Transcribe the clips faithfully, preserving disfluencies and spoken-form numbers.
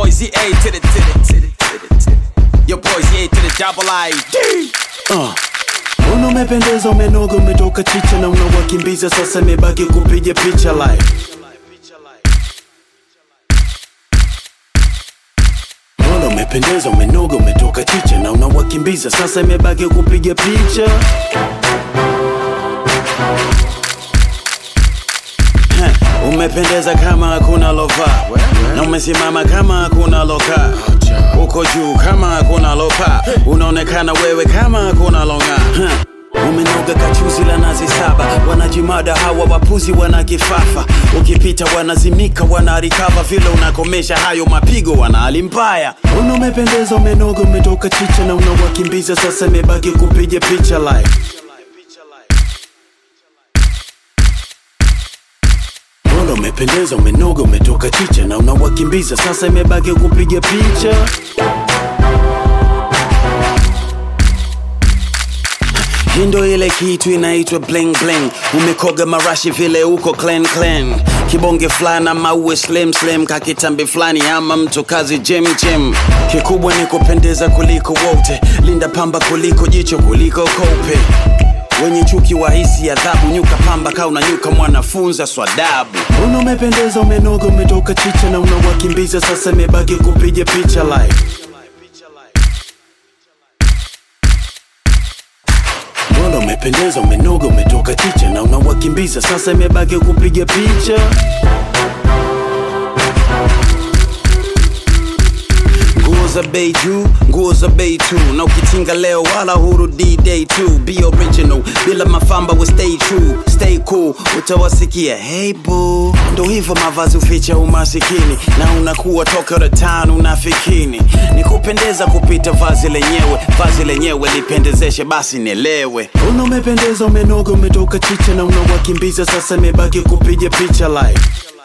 boys, E A to the to the to the to the to the. Your boys, E A to the double I D. Uh. Uno umependeza umenoga umetoka chicha na unawakimbiza sasa imebaki kupiga picha live. Uno umependeza umenoga umetoka chicha na unawakimbiza sasa imebaki kupiga picha. Umependeza kama hakuna lova, na umesimama kama hakuna loka, uko juu kama hakuna lopa, unaonekana wewe kama hakuna longa. Umenoga kachuzi la nazi saba, wanajimada hawa wapuzi wanakifafa, ukipita wanazimika wanarikava, vile unakomesha hayo mapigo wanahali mbaya. Uno umependeza umenoga umetoka chicha na unawakimbiza sasa imebaki kupiga picha live. Uno umependeza umenoga umetoka chicha na unawakimbiza sasa imebaki kupiga picha. Hindo ile kitu inaitwa bling bling, umekoga marashi vile uko clean clean, kibonge flana maue slim slim, kakitambi flani ama mtu kazi gym gym. Kikubwa ni kupendeza kuliko wote, linda pamba kuliko jicho kuliko kope, wenye chuki wahisi adhabu, nyuka pamba ka unanyuka mwanafunza swadabu. Uno umependeza umenoga umetoka chicha na unawakimbiza sasa imebaki kupiga picha live. Uno umependeza umenoga umetoka chicha na unawakimbiza sasa imebaki kupiga picha. Nguo za bei juu, nguo za bei tu, na ukitinga leo wala hurudi day two. Be original, bila mafamba we stay true, stay cool, utawasikia hey boo. Ndo hivyo mavazi uficha umasikini, na unakuwa toka the town unafikini. Ni kupendeza kupita vazi lenyewe, vazi lenyewe lipendezeshe basi nielewe. Uno umependeza umenoga umetoka chicha na unawakimbiza sasa imebaki kupiga picha live.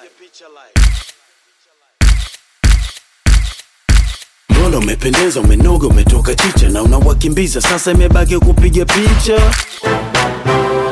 Uno umependeza umenoga umetoka chicha na unawakimbiza sasa imebaki kupiga picha.